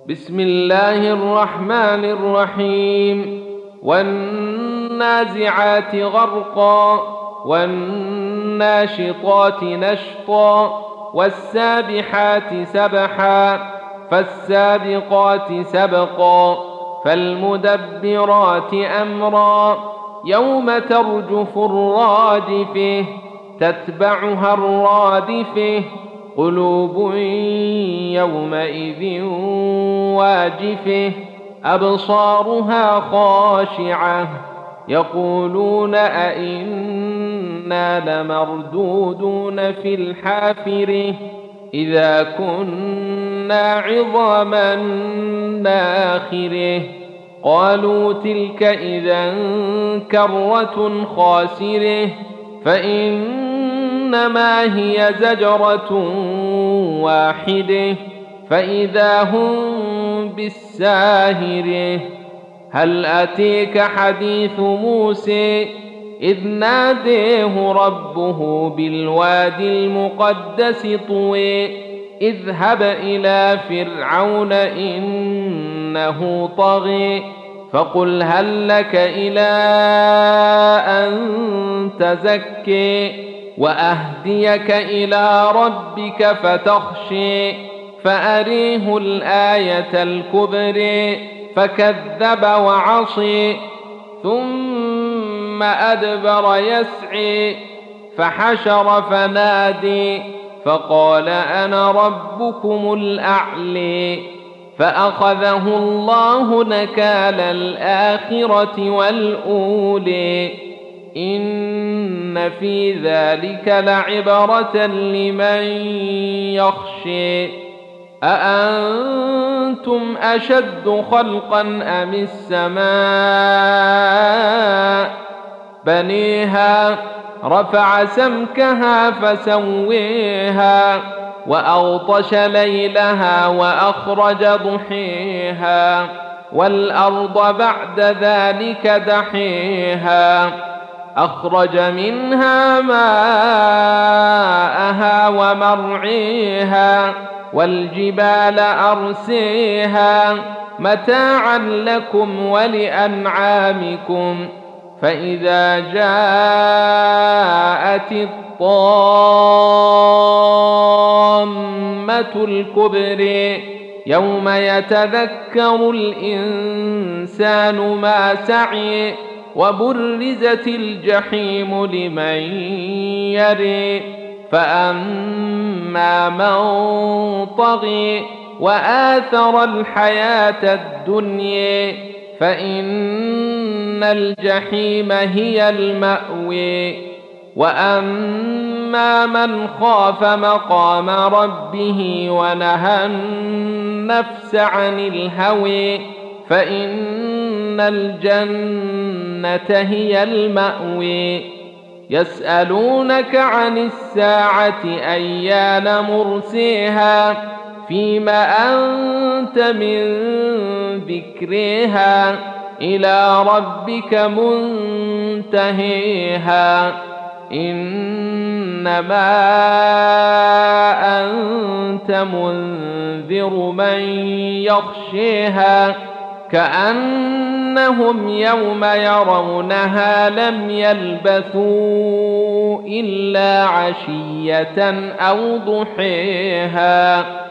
بسم الله الرحمن الرحيم. والنازعات غرقا والناشطات نشطا والسابحات سبحا فالسابقات سبقا فالمدبرات أمرا يوم ترجف الراجفة تتبعها الرادفة قلوب يومئذ واجفة أبصارها خاشعة يقولون أئنا لمردودون في الحافرة إذا كنا عظاما ناخرة قالوا تلك إذا كرة خاسرة فإنما هي زجرة واحدة فإذا هم بالساهرة هل أتيك حديث موسى إذ ناديه ربه بالوادي المقدس طوى اذهب إلى فرعون إنه طغى فقل هل لك إلى أن تزكي وأهديك إلى ربك فتخشي فأريه الآية الكبرى فكذب وعصي ثم أدبر يسعي فحشر فنادي فقال أنا ربكم الأعلى فأخذه الله نكال الآخرة والأولى إن في ذلك لعبرة لمن يخشى أأنتم أشد خلقا أم السماء بنيها رفع سمكها فسويها وأغطش ليلها وأخرج ضحيها والأرض بعد ذلك دحيها أخرج منها ماءها ومرعيها والجبال أرسيها متاعا لكم ولأنعامكم فإذا جاءت الطامة الكبرى يوم يتذكر الإنسان ما سعي وبرزت الجحيم لمن يري فأما من طغي وآثر الحياة الدنيا فإن الجحيم هي المأوى وأما من خاف مقام ربه ونهى النفس عن الهوى فإن الجنة هي المأوى يسألونك عن الساعة أيان مرسيها فيما أنت من ذكرها إلى ربك منتهيها إنما أنت منذر من يخشيها كأنهم يوم يرونها لم يلبثوا إلا عشية أو ضحيها